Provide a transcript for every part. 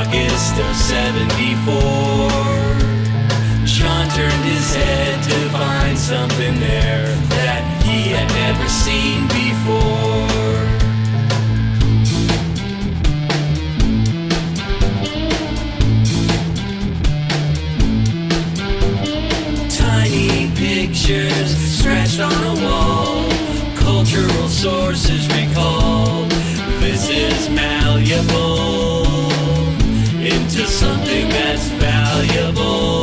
August of '74. John turned his head to find something there that he had never seen before. Tiny pictures scratched on a wall, cultural sources recalled. This is malleable into something that's valuable.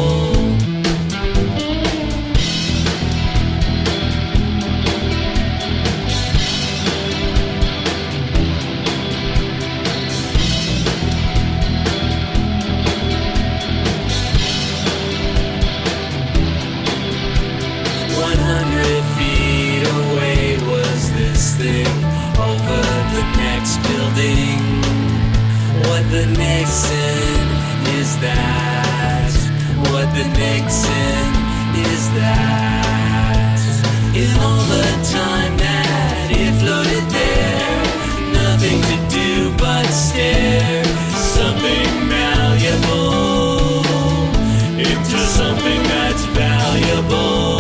Over the next building. What the Nixon is that? What the Nixon is that? In all the time that it floated there, nothing to do but stare. Something malleable into something that's valuable.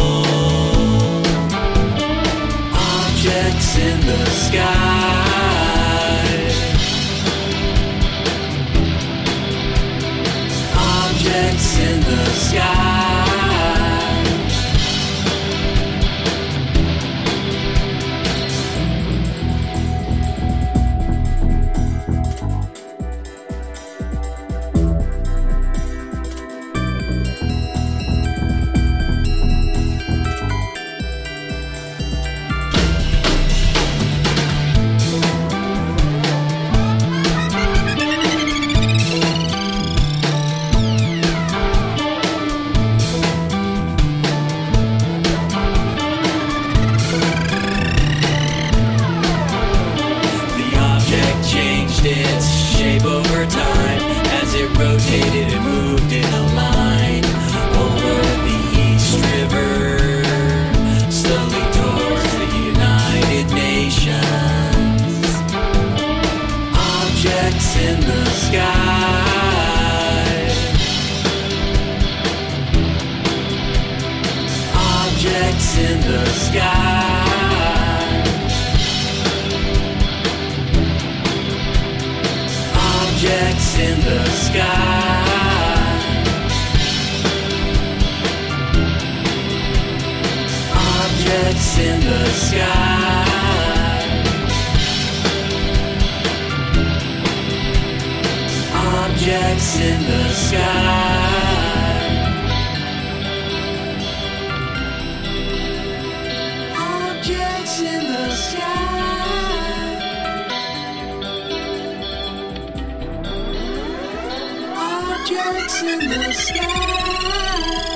Objects in the sky. Objects in the sky. Its shape over time as it rotated and moved in a line over the East River, slowly towards the United Nations. Objects in the sky. Objects in the sky. Objects in the sky. Objects in the sky. Objects in the sky. Objects in the sky. Objects in the sky.